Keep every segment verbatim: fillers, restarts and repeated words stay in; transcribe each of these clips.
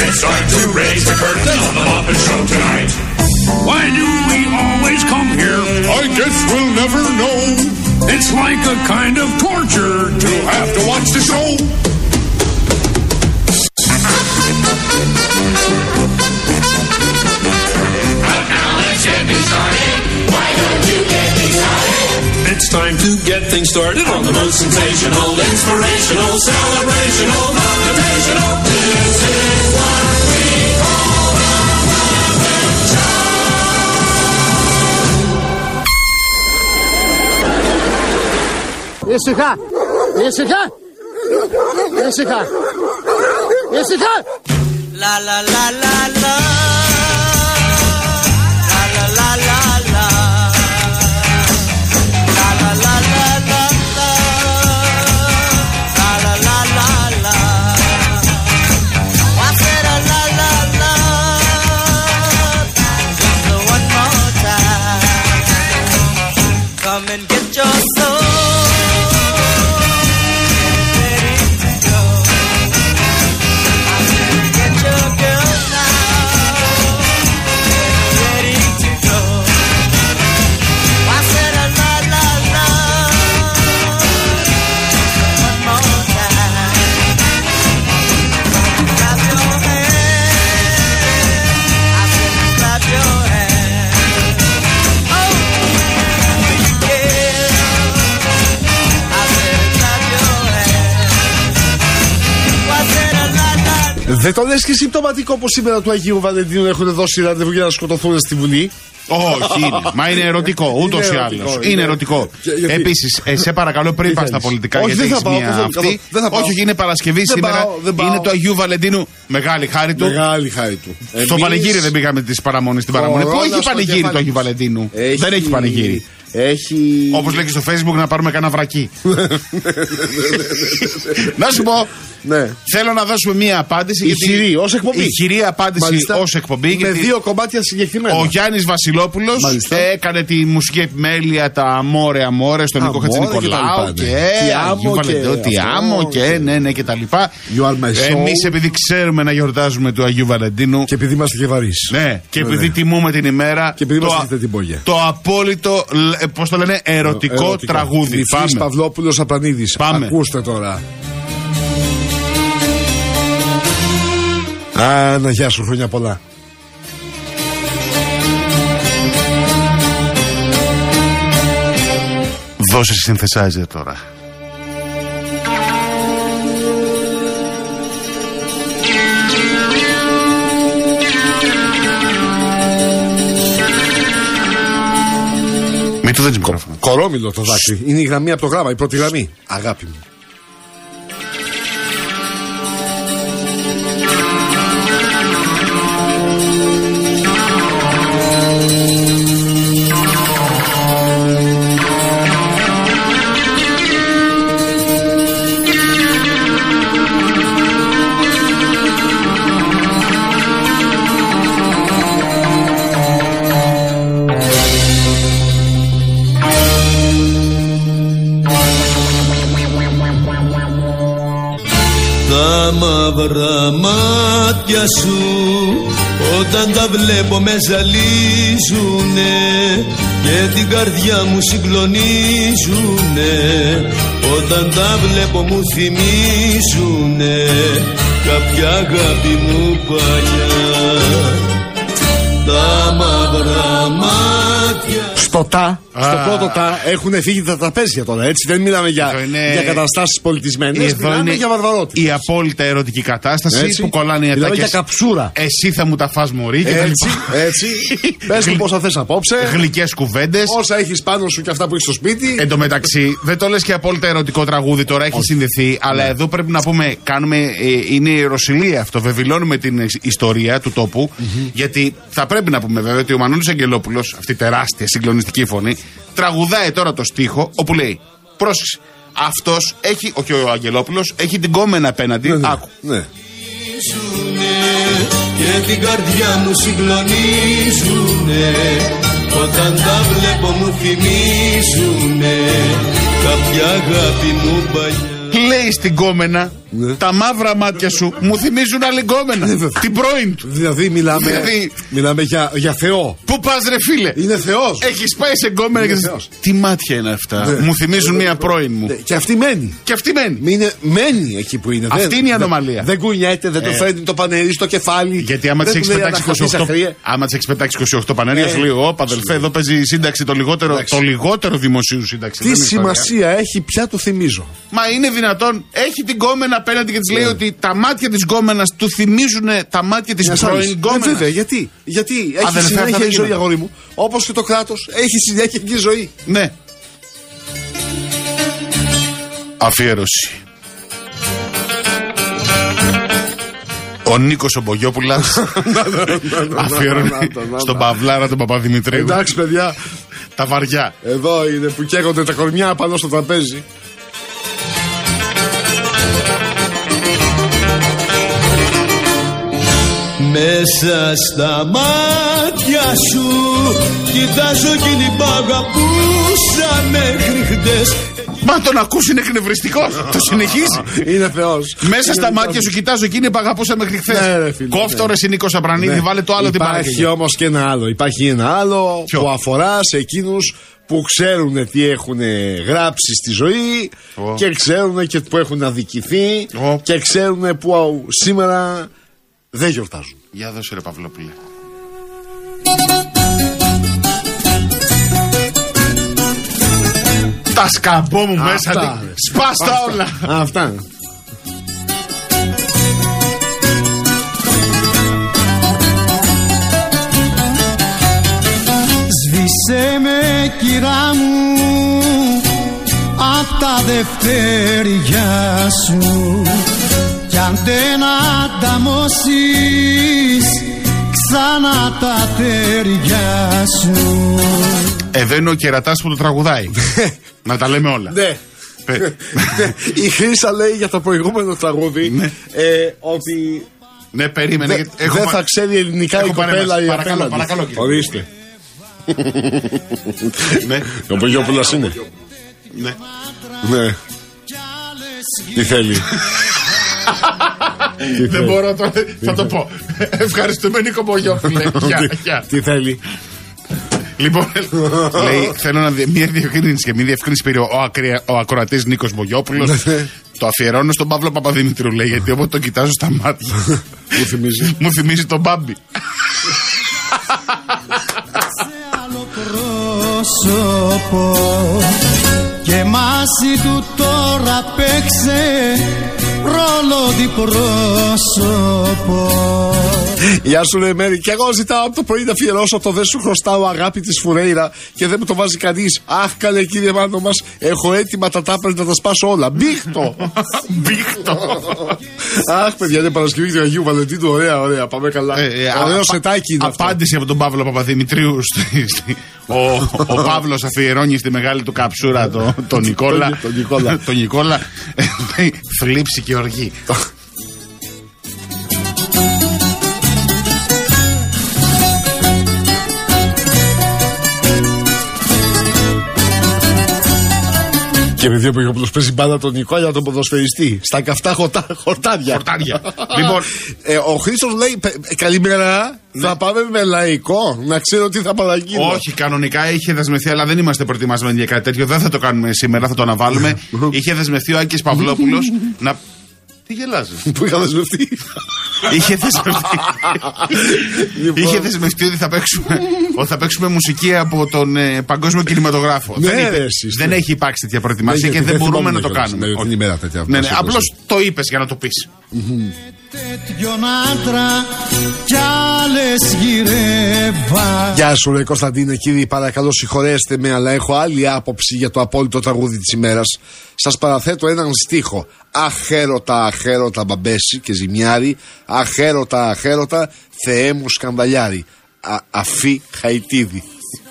It's time to raise the curtain on the Muppet Show tonight. Why do we always come here? I guess we'll never know. It's like a kind of torture to have to watch the show. But now let's get me started. Why don't you get me started? It's time to get things started On the most sensational, inspirational, celebrational, motivational. This is what we call the Muppet Show. Ήσυχα! Ήσυχα! Ήσυχα! Ήσυχα! La la la la la La la la la la La la la la la La la la la la I said a la la la Just one more time Come and get your soul Δεν το λες και συμπτωματικό πως σήμερα του Αγίου Βαλεντίνου έχουν δώσει ραντεβού για να σκοτωθούν στη Βουλή? Όχι, είναι. Μα είναι ερωτικό, ούτως ή άλλως. Είναι ερωτικό. Γιατί... Επίσης, ε, σε παρακαλώ πριν πας στα πολιτικά, όχι, γιατί δεν έχεις θα πάω, μία δεν θα, αυτή. δεν θα πάω. Όχι, όχι, είναι Παρασκευή δεν σήμερα. Πάω, δεν είναι πάω. το Αγίου Βαλεντίνου. Μεγάλη χάρη του. Μεγάλη χάρη του. Στο Εμείς... πανηγύρι δεν πήγαμε τις παραμονές στην παραμονή. Πού έχει πανηγύρι το Αγίου Βαλεντίνου? Έχει... Δεν έχει πανηγύρι. Έχει... Όπως λέει και στο Facebook, να πάρουμε κανένα βρακί. Να σου πω. Ναι. Θέλω να δώσουμε μία απάντηση. Ηχηρή ως εκπομπή. Ηχηρή απάντηση ως εκπομπή. Με γιατί δύο κομμάτια συγκεκριμένα. ο Γιάννης Βασιλόπουλος έκανε τη μουσική επιμέλεια, τα Αμόρε Αμόρε στον Νίκο Χατζηνικολάου. Και τι άμμο και ναι, ναι, και τα λοιπά. Εμείς επειδή ξέρουμε να γιορτάζουμε του Αγίου Βαλεντίνου. Και επειδή είμαστε και βαρύς. Ναι, και επειδή τιμούμε την ημέρα. Και επειδή είμαστε την πόγια. Το απόλυτο, πώς το λένε, ερωτικό τραγούδι. Πάμε. Παυλόπουλος Απανίδης. Πάμε. Ακούστε τώρα. Α, να γεια σου, χρόνια πολλά. Δώσε synthesizer τώρα. Μην του δίνεις μικρόφωνο. Κορόμιλο το δάκρυ. Είναι η γραμμή από το γράμμα, η πρώτη γραμμή. Αγάπη μου. Τα μαύρα μάτια σου όταν τα βλέπω με ζαλίζουνε και την καρδιά μου συγκλονίζουνε. Όταν τα βλέπω μου θυμίζουνε κάποια αγάπη μου παλιά. Τα μαύρα μάτια. Στο τα, στο πρώτο τα έχουν φύγει τα τραπέζια τώρα. Έτσι δεν μιλάμε για, είναι... για καταστάσεις πολιτισμένες. Εδώ μιλάμε είναι για βαρβαρότητα. η απόλυτα ερωτική κατάσταση. Έτσι, που κολλάνε οι μιλάμε ατάκες. Για καψούρα. Εσύ θα μου τα φας μωρί. Έτσι, έτσι. Πες μου πόσα θες απόψε. Γλυκές κουβέντες. Όσα έχεις πάνω σου και αυτά που έχεις στο σπίτι. Εν τω μεταξύ, δεν το λες και απόλυτα ερωτικό τραγούδι τώρα, έχει συνδεθεί. Αλλά ναι. εδώ πρέπει να πούμε, κάνουμε, ε, είναι η Ρωσιλία αυτό. Βεβηλώνουμε την ιστορία του τόπου. Mm-hmm. Γιατί θα πρέπει να πούμε βέβαια ότι ο Μανώλης Αγγελόπουλος, αυτή η τεράστια συγκλονιστική φωνή, τραγουδάει τώρα το στίχο όπου λέει: πρόσεξε, αυτός έχει, όχι ο Αγγελόπουλος, έχει την κόμενα απέναντι. Ναι, ναι. Άκου. Ναι. Και την καρδιά μου συγκλονίζουνε. Όταν τα βλέπω μου θυμίζουνε κάποια αγάπη μου παλιά. Λέει στην κόμενα, Ναι. Τα μαύρα μάτια σου μου θυμίζουν άλλη γκόμενα. Την πρώην του. Δηλαδή μιλάμε, Δηλαδή- μιλάμε για, για Θεό. Πού πας ρε φίλε? Είναι Θεός. Έχεις πάει σε γκόμενα Είναι και Θεός. τι μάτια είναι αυτά? Ναι. Μου θυμίζουν μια πρώην μου. Ναι, και αυτή μένει. Και αυτή μένει. Είναι, μένει εκεί που είναι. Αυτή δεν, είναι η ανομαλία. Δεν, δεν κουνιέται, δεν Ε. το φέρνει το πανερί στο κεφάλι. Γιατί άμα δεν τη έχει του λέει, πετάξει «Αναχαθείς, είκοσι οκτώ, αχρήε». άμα της έχεις πετάξει είκοσι οκτώ πανερία, Ε. σου λέει: Ωπ, αδελφέ, εδώ παίζει σύνταξη το λιγότερο, Εντάξει. το λιγότερο δημοσίου σύνταξη. Τι Δεν είναι ιστορία. σημασία έχει, πια το θυμίζω. Μα είναι δυνατόν, έχει την γκόμενα απέναντι και τη λέει ότι τα μάτια τη γκόμενα του θυμίζουν τα μάτια τη Μιας πρώην άλλης. Ε, γκόμενα. βέβαια, γιατί, γιατί έχει Αδελφέ, αυτά συνέχεια δεν η ζωή, γίνονται. αγόρι μου. Όπως και το κράτος έχει συνέχεια και η ζωή. Ναι. Αφιέρωση. Ο Νίκος ο Μπογιόπουλας αφιερώνει στον Παυλάρα τον Παπαδημητρίου. Εντάξει, παιδιά, Τα βαριά. εδώ είναι που καίγονται τα κορμιά πάνω στο τραπέζι. Μέσα στα μάτια σου κοιτάζω εκείνη που αγαπούσα μέχρι χτες. Μα τον ακούς είναι εκνευριστικός. Το συνεχίζει. Είναι Θεός. Μέσα στα Είναι μάτια Θεός. σου κοιτάζω εκείνη που αγαπούσα μέχρι χθες. Ναι, ρε φίλε, Κόφτο ναι. ρε εσύ Νίκο Σαπρανίδη, Ναι. βάλε το άλλο την Υπάρχει παραγγελία. όμως και ένα άλλο. Υπάρχει ένα άλλο Ποιο? που αφορά σε εκείνους που ξέρουν τι έχουν γράψει στη ζωή Ω. και ξέρουν και που έχουν αδικηθεί Ω. και ξέρουν που σήμερα δεν γιορτάζουν. Για δώσε ρε Παυλόπουλε. Τα σκαμπό μου μέσα. Αυτά, τι- ρε. Σπάστα όλα. Αυτά. Σβήσε με κυρά μου απ' τα δευτέρια σου κι αν δεν ανταμώσεις ξανά τα τέρια σου. Εδώ είναι ο κερατάς που το τραγουδάει. Να τα λέμε όλα. Ναι. Ε, Ναι. Η Χρύσα λέει για το προηγούμενο τραγούδι Ναι. ε, ότι Ναι, περίμενε. δεν γιατί έχω δεν πα- θα ξέρει ελληνικά έχω η κοπέλα παρέμβαση. η Παρακαλώ, απέναντι. παρακαλώ, κύριε. Ορίστε. Ναι, Ο Πογιόπουλας είναι. ναι. Ναι. Τι θέλει. Δεν μπορώ τώρα. Θα το πω. Ευχαριστούμε Νίκο Μπογιόπουλε. Γεια, γεια. Τι θέλει. Λοιπόν, λέει, θέλω να δει μια διευκρίνηση και μια διευκρίνηση πήρε ο, ακρια- ο ακροατής Νίκος Μπογιόπουλος. Το αφιερώνω στον Παύλο Παπαδημητρίου, λέει, γιατί όποτε το κοιτάζω στα μάτια Μου θυμίζει. μου θυμίζει τον Μπάμπη. Άλλο πρόσωπο και μαζί του τώρα παίξε ρόλο διπρόσωπο. Γεια σου, ρε Μέρη. Και εγώ ζητάω από το πρωί να αφιερώσω το δεν σου χρωστάω αγάπη τη Φουρέιρα και δεν μου το βάζει κανεί. Αχ, καλέ κύριε Μάνο μα, έχω έτοιμα τα τάπελ να τα σπάσω όλα. Μπίχτο! Μπίχτο. Αχ, παιδιά, είναι Παρασκευή του Αγίου Βαλεντίνου. Ωραία, ωραία, πάμε καλά. Ε, ε, Ωραίο απα- σετάκι είναι αυτό. Απάντηση από τον Παύλο Παπαδημητρίου. στη- στη- ο, ο Παύλος αφιερώνει στη μεγάλη του καψούρα τον το Νικόλα. Τον Νικόλα. Τον Νικόλα. Ε, λέει, θλίψη και οργή. Και επειδή ο Πογιόπουλος παίζει μπάλα τον Νικόλα τον ποδοσφαιριστή. Στα καυτά χορτά, χορτάρια. Χορτάρια. Λοιπόν, Ε, ο Χρήστος λέει «Πε- ε, καλημέρα. Θα πάμε με λαϊκό. Να ξέρω τι θα παραγγείλω. όχι, κανονικά είχε δεσμευθεί, αλλά δεν είμαστε προετοιμασμένοι για κάτι τέτοιο. Δεν θα το κάνουμε σήμερα, θα το αναβάλουμε. Είχε δεσμευθεί ο Άκης Παυλόπουλος να. Τι γελάζεις? Που είχα δεσμευτεί. Είχε δεσμευτεί. Λοιπόν. Είχε δεσμευτεί ότι θα παίξουμε, ότι θα παίξουμε μουσική από τον ε, παγκόσμιο κινηματογράφο. Ναι, δεν, είπε- ρε, εσείς, δεν ναι. έχει υπάρξει τέτοια προετοιμασία Ναι, και γιατί δεν δεν μπορούμε θυμόμουν να το κιόλας. κάνουμε. Ναι, την ημέρα τέτοια. Ναι, ναι, Τόσο απλώς το είπες για να το πεις. Τέτοιον άντρα κι άλλες γυρεύα. Γεια σου, ρε Κωνσταντίνε, κύριε, παρακαλώ συγχωρέστε με, αλλά έχω άλλη άποψη για το απόλυτο τραγούδι της ημέρας. Σας παραθέτω έναν στίχο. Αχέρωτα, αχέρωτα μπαμπέση και ζημιάρι. Αχέρωτα, αχέρωτα, Θεέ μου σκανδαλιάρι. Α, αφή Χαϊτίδη.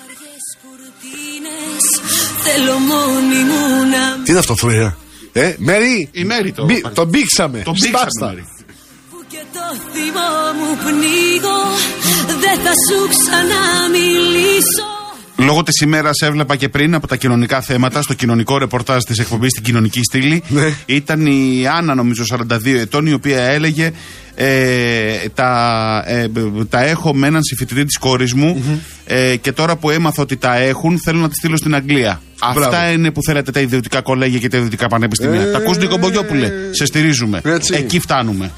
Θέλω μόνη μου να Τι είναι αυτό, Φρέα? Ε, Μέρη! Η Μέρη το- Μπι- τον μπήξαμε. Τον μπήξαμε, Σπάστα. Μέρη. που και το θυμό μου πνίγω. Δεν θα σου ξαναμιλήσω. Λόγω της ημέρας έβλεπα και πριν από τα κοινωνικά θέματα στο κοινωνικό ρεπορτάζ της εκπομπής στην κοινωνική στήλη. Ναι. Ήταν η Άννα, νομίζω σαράντα δύο ετών, η οποία έλεγε ε, τα, ε, τα έχω με έναν συμφοιτητή της κόρης μου mm-hmm. ε, και τώρα που έμαθα ότι τα έχουν θέλω να τη στείλω στην Αγγλία. Μπράβο. Αυτά είναι που θέλετε τα ιδιωτικά κολέγια και τα ιδιωτικά πανεπιστήμια. Ε, τα ακούς Νίκο Μπογιόπουλε, σε στηρίζουμε. Έτσι. Εκεί φτάνουμε.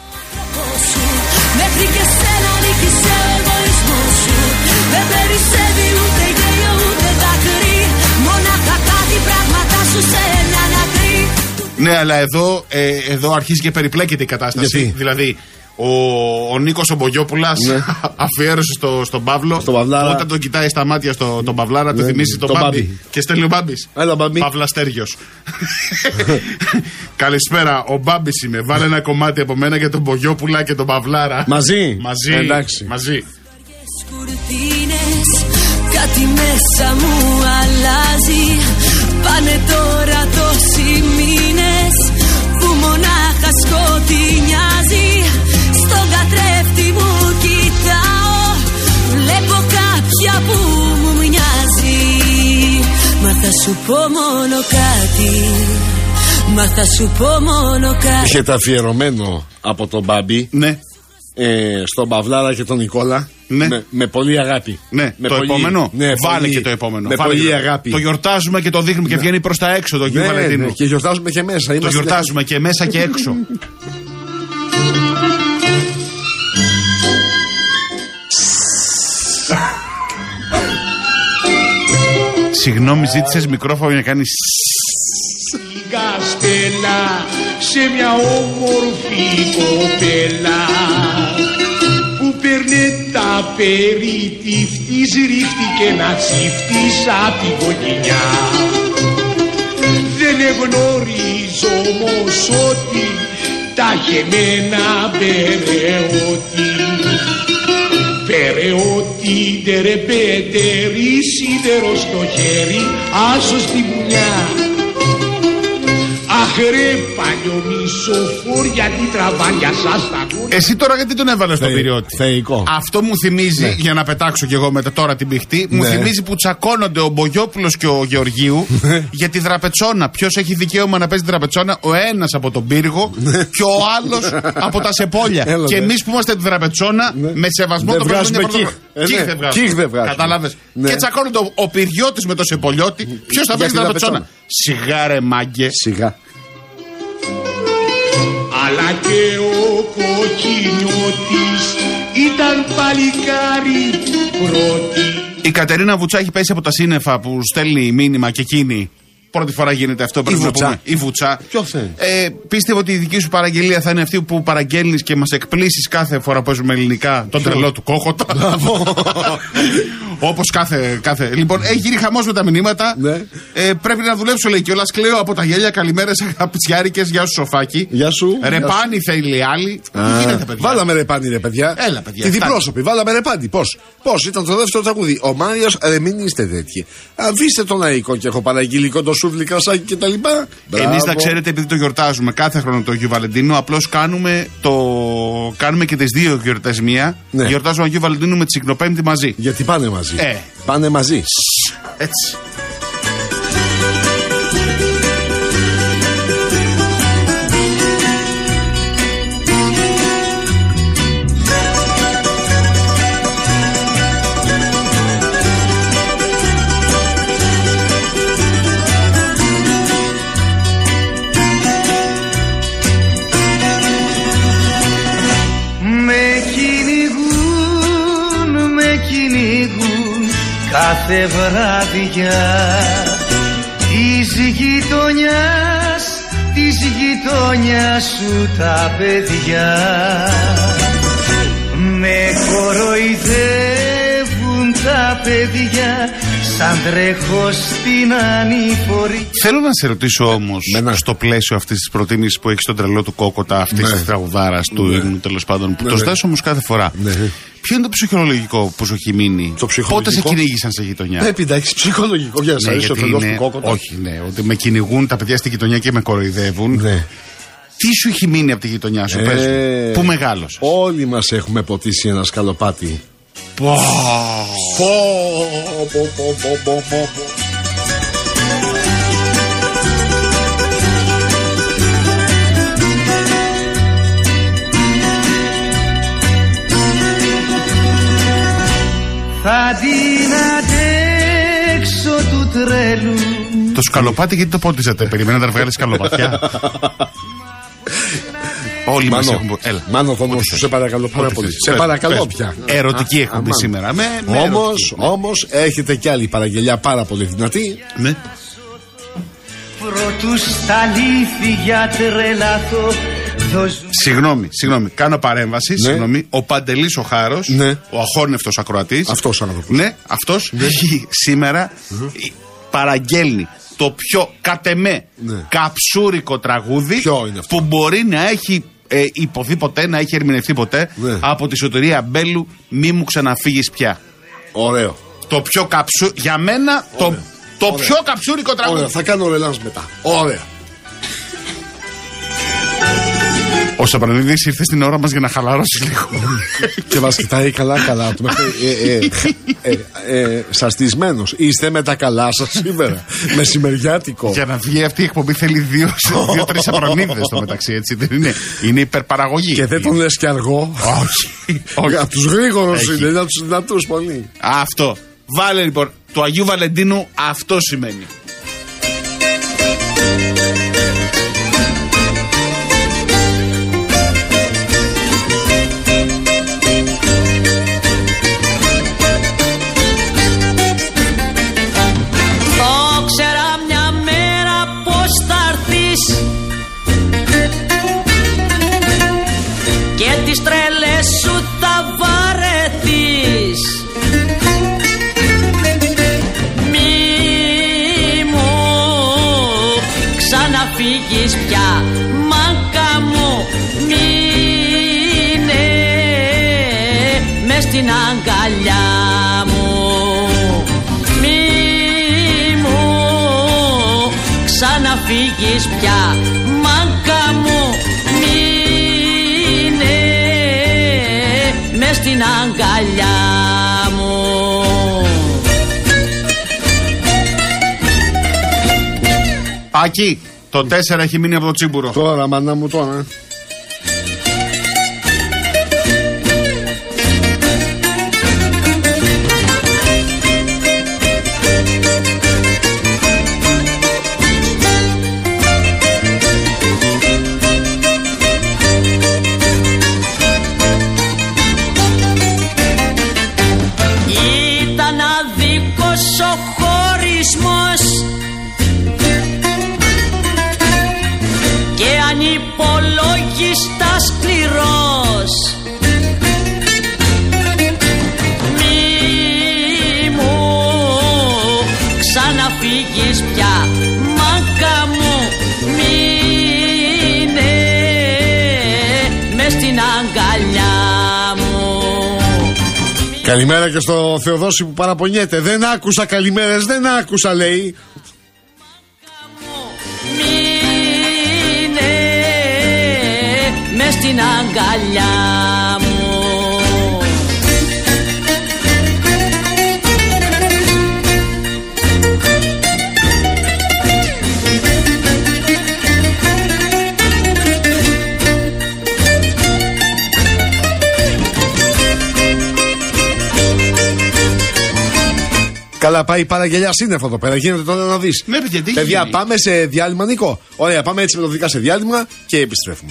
Ναι, αλλά εδώ, ε, εδώ αρχίζει και περιπλέκεται η κατάσταση. Γιατί? Δηλαδή, ο, ο Νίκος ο Μπογιόπουλας ναι. αφιέρωσε στο, στον Παύλο. Στο όταν τον κοιτάει στα μάτια στο, τον Παυλάρα, ναι, του θυμίσει τον το Μπάμπη. Μπάμπη. Και στέλνει ο Μπάμπης. Έλα, Μπάμπη. Παυλαστέργιος. Καλησπέρα, ο Μπάμπης είμαι. Βάλε ένα κομμάτι από μένα για τον Μπογιόπουλα και τον Παυλάρα. Μαζί. Μαζί. Εντάξει. Μαζί. Κάτι μέσα μου αλλάζει. Πάνε τώρα τόσοι μήνες που μονάχα σκοτεινιάζει. Στον καθρέφτη μου κοιτάω, βλέπω κάποια που μου μοιάζει. Μα θα σου πω μόνο κάτι, μα θα σου πω μόνο κάτι. Είχετε αφιερωμένο από τον Μπάμπη. Ναι. Ε, στον Παυλάρα και τον Νικόλα. Ναι. Με, με πολύ αγάπη. Ναι, με το πολύ, επόμενο. Ναι, βάλε πολύ, και το επόμενο. Με βάλε πολύ το, αγάπη. Το γιορτάζουμε και το δείχνουμε, ναι, και βγαίνει προς τα έξω το Αγίου ναι, Βαλεντίνου. Ναι, και γιορτάζουμε και μέσα. Το γιορτάζουμε και μέσα και έξω. Συγγνώμη, ζήτησες μικρόφωνο για να κάνεις. Σιγά στέλα σε μια όμορφη κοπέλα που παίρνε τα περιτύφτης, ρίχτηκε να τσιφτείς απ' την κοκκινιά. Δεν εγνωρίζω όμως ότι τα χεμένα περαιότη, περαιότη τερεπέτερη, σίδερο στο χέρι, άσο στη βουνιά. Αχ ρε παλιομισοφόρ, γιατί τραβάλια σας τα ακούνε. Εσύ τώρα γιατί τον έβαλες στον Πυριώτη? Θεϊκό. Αυτό μου θυμίζει, ναι, για να πετάξω κι εγώ μετά τώρα την πηχτή, μου, ναι, θυμίζει που τσακώνονται ο Μπογιόπουλος και ο Γεωργίου για τη δραπετσόνα. Ποιος έχει δικαίωμα να παίζει τη δραπετσόνα? Ο ένας από τον πύργο και ο άλλος από τα σεπόλια. Έλα, και εμείς που είμαστε τη δραπετσόνα, ναι, με σεβασμό δεν το βγάζουμε κύχ. Κύχ δεν βγάζουμε. Κατάλαβες. Ναι. Και τσακώνονται ο, ο Πυριώτης με το σεπολιώτη. Ποιος θα παίζει τη δραπετσόνα? Σιγά ρε μάγκε. Σιγά. Αλλά και ο κοκκινιώτης ήταν παλικάρι πρώτη. Η Κατερίνα Βουτσά έχει πέσει από τα σύννεφα που στέλνει μήνυμα και εκείνη. Πρώτη φορά γίνεται αυτό, πρέπει να πούμε. Η Βουτσά. Ποιο θέλει? Ε, πίστευε ότι η δική σου παραγγελία θα είναι αυτή που παραγγέλνεις και μας εκπλήσεις κάθε φορά που παίζουμε ελληνικά τον τρελό του Κόκοτα. Όπως κάθε, κάθε. Λοιπόν, έχει γίνει χαμός με τα μηνύματα. Ναι. Ε, πρέπει να δουλέψω, λέει κιόλας. Κλαίω από τα γέλια. Καλημέρα σε αγαπητσιάρικες. Γεια σου, Σοφάκι. Γεια σου. Ρεπάνι θέλει άλλη. Τι γίνεται, παιδιά? Βάλαμε ρεπάνι, ρε παιδιά. Έλα, παιδιά. Τι διπρόσωποι, βάλαμε ρεπάνι. Πώς? Πώς ήταν το δεύτερο τραγούδι? Ο Μάριος, ρε μην είστε τέτοιοι. Αφήστε τον Αϊκό και έχω παραγγείλει κοντοσούβλι, κρασάκι κτλ. Εμείς να ξέρετε, επειδή το γιορτάζουμε κάθε χρόνο το Αγίου Βαλεντίνου, απλώς κάνουμε, το... κάνουμε και τις δύο γιορτές μία. Ναι. Γιορτάζουμε Αγίου Βαλεντίνου με τη Σικνοπέμπτη μαζί. Γιατί πάνε μαζί. Ε. Πάνε μαζί. Έτσι. Κάθε βράδια της γειτονιάς, της γειτονιάς σου τα παιδιά με κοροϊδεύουν τα παιδιά σαν τρέχω στην ανηφορία. Θέλω να σε ρωτήσω όμως, ένα... στο πλαίσιο αυτής της προτίμησης που έχει στον τρελό του Κόκοτα, αυτής, ναι, της τραγουδάρας, ναι, του ύμνου τέλος πάντων, που, ναι, το ζητάς όμως κάθε φορά, ναι, ποιο είναι το ψυχολογικό που σου έχει μείνει? Πότε σε κυνήγησαν σε γειτονιά? Ναι, εντάξει, ψυχολογικό για να αρέσει ο τρελός του Κόκοτα. Όχι, ναι, ότι με κυνηγούν τα παιδιά στη γειτονιά και με κοροϊδεύουν. Ναι. Τι σου έχει μείνει από τη γειτονιά σου, ε, πες μου, πού μεγάλωσες? Όλοι μας έχουμε ποτίσει ένα σκαλοπάτι. Πω, πω, πω, πω, πω, πω, πω. Θα την αντέξω του τρέλου. Το σκαλοπάτι γιατί το πότιζατε? Περιμένετε να βγάλει σκαλοπατιά? Όλοι μας έχουν. Έλα. Μάνο Θόμος, σε παρακαλώ πάρα πολύ. Σε παρακαλώ πια. Ερωτική εκπομπή σήμερα. Όμως, όμως έχετε κι άλλη παραγγελιά πάρα πολύ δυνατή. Ναι. Πρωτού στα λύθη για τρελαθώ. Συγγνώμη, συγγνώμη, κάνω παρέμβαση. Ναι. Συγγνώμη. Ο Παντελής ο Χάρος, ναι. Ο αχώνευτος ακροατής. Αυτός άνθρωπος. Ναι, αυτός ναι. Έχει σήμερα mm-hmm. παραγγέλνει το πιο κατ' εμέ ναι. καψούρικο τραγούδι που μπορεί να έχει ε, υποθεί ποτέ, να έχει ερμηνευτεί ποτέ ναι. από τη Σωτηρία Μπέλου. Μη μου ξαναφύγεις πια. Ωραίο. Το πιο καψού... Για μένα το, το πιο καψούρικο τραγούδι. Ωραία, θα κάνω ρελάνς μετά. Ωραία. Ο Σαπρανίδης ήρθε στην ώρα μας για να χαλαρώσει λίγο. Και μας κοιτάει καλά καλά. ε, ε, ε, ε, ε, Σαστισμένος. Είστε με τα καλά σας σήμερα? Μεσημεριάτικο. Για να βγει αυτή η εκπομπή θέλει δύο, δύο-τρεις Σαπρανίδες στο μεταξύ, έτσι δεν είναι? Είναι υπερπαραγωγή. Και δεν τον λες και αργό. Όχι. Από τους γρήγορους είναι, είναι από τους δυνατούς πολύ. Αυτό. Βάλε λοιπόν, του Αγίου Βαλεντίνου αυτό σημαίνει. Τις τρέλες σου θα βαρεθείς. Μη μου ξαναφύγεις πια, μάκα μου. Μείνε μες στην αγκαλιά μου. Μη μου ξαναφύγεις πια, μάκα μου. Μες στην αγκαλιά μου. Άκη, το τέσσερα έχει μείνει από το τσίμπουρο. Τώρα, μάνα μου, τώρα. Ανυπολόγιστα σκληρός. Μη μου ξαναφύγεις πια, μάκα μου. Μείνε μες στην αγκαλιά μου. Καλημέρα και στο Θεοδόση που παραπονιέται. Δεν άκουσα καλημέρες, δεν άκουσα λέει. Μες στην αγκαλιά μου. Καλά, πάει η παραγγελιά σύννεφο εδώ πέρα. Γίνεται τώρα να δεις. Ναι, παιδιά, τι παιδιά γίνει? πάμε σε διάλειμμα, Νίκο. Ωραία, πάμε έτσι μελωδικά σε διάλειμμα και επιστρέφουμε.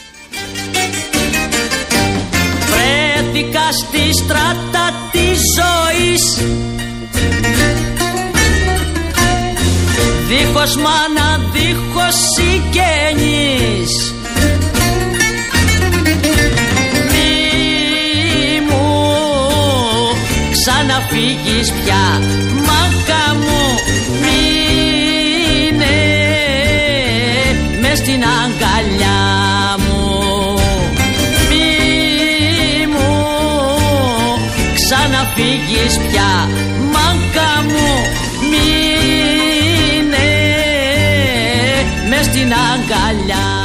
Βρέθηκα στη στράτα της ζωής, δίχως μάνα, δίχως συγγενείς. Μη μου ξαναφύγεις πια, μάκα μου. Μείνε μες στην αγκαλιά μου. Μη μου ξαναφύγεις πια, μάκα μου. Μείνε μες στην αγκαλιά.